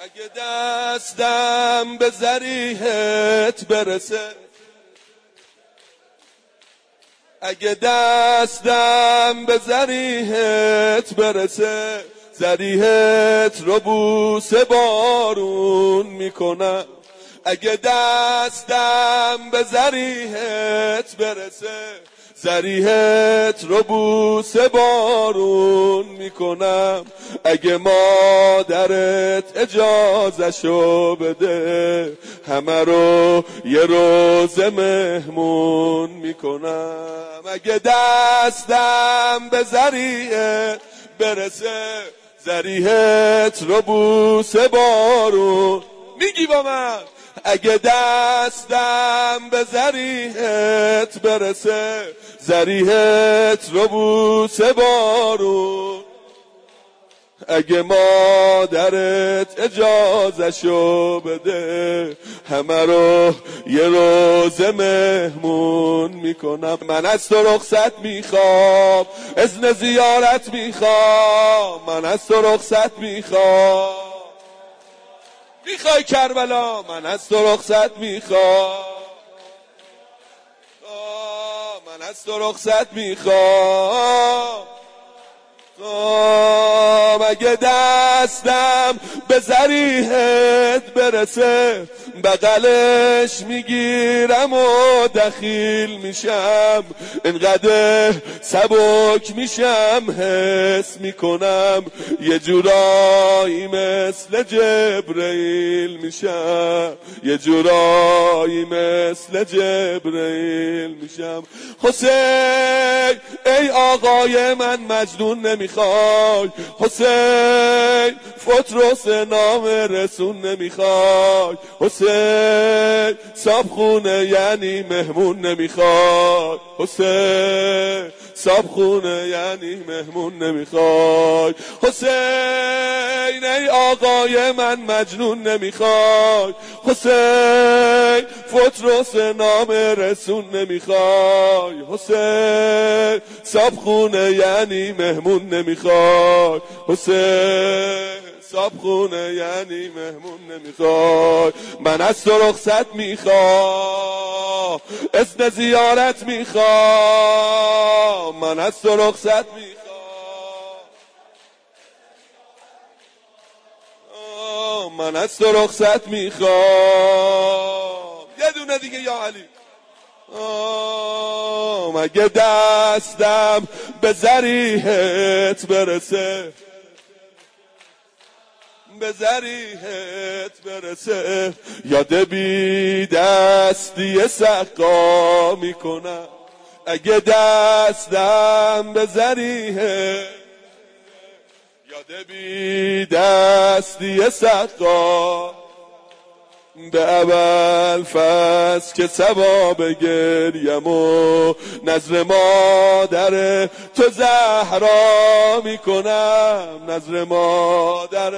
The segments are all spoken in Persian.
اگه دستم به ذریحت برسه، اگه دستم به ذریحت برسه، ذریحت رو بوسه بارون میکنم. اگه دستم به ذریحت برسه، ذریحت رو بوسه بارون میکنم. اگه مادرت اجازهشو بده، همه رو یه روز مهمون میکنم. اگه دستم به ذریحت برسه، ذریحت رو بوسه بارون میگی با من. اگه دستم به ذریحت برسه، ذریحت رو بوسه بارون. اگه مادرت اجازهشو بده، همه رو یه روز مهمون میکنم. من از تو رخصت میخوام، اذن زیارت میخوام. من از تو رخصت میخوام. میخوای کربلا؟ من از تو رخصت میخوام. من از تو رخصت میخوام. اگه دستم به ذریحت برسه، بغلش میگیرم و دخیل میشم. اینقدر سبک میشم حس میکنم، یه جورایی مثل جبرئیل میشم. یه جورایی مثل جبرئیل میشم. حسین ای آقای من مجنون نمیخوای، حسین فتروس نام رسون نمیخوای، حسین صابخونه یعنی مهمون نمیخوای، حسین صابخونه یعنی مهمون نمیخوای. حسین ای آقای من مجنون نمیخوای، حسین فتروس نام رسون نمیخوای، حسین صابخونه یعنی مهمون نمیخوای، حسین صابخونه یعنی مهمون نمیخوای. من از تو رخصت میخوام، اذن زیارت میخوام. من از تو رخصت میخوام. من از تو رخصت میخوام. یه دونه دیگه یا علی. مگه دستم به ذریحت برسه، به ذریحت برسه، یاد بی دستی سقا میکنم. اگه دستم به ذریحت، یاد بی دستی سقا، به اول فصل که ثواب گریم و نذر مادر تو زهرا میکنم، نذر مادر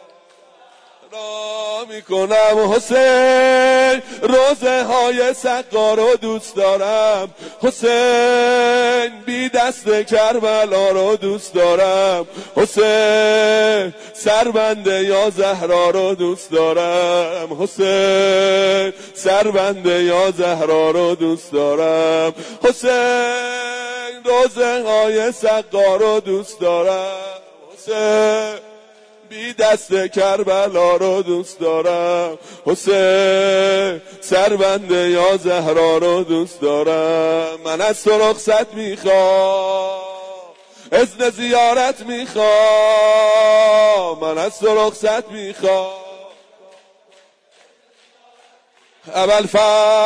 میکنم. حسین روزه های سقا رو دوست دارم، حسین بی دست کربلا رو دوست دارم، حسین سربنده یا زهرا رو دوست دارم، حسین سربنده یا زهرا رو دوست دارم، حسین روزه های سقا رو دوست دارم، حسین بی دست کربلا رو دوست دارم، حسین سربنده یا زهرا رو دوست دارم. من از تو رخصت میخوام، اذن زیارت میخوام. من از تو رخصت میخوام.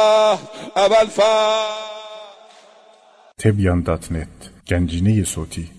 Tebyan.net Gənciniyi Soti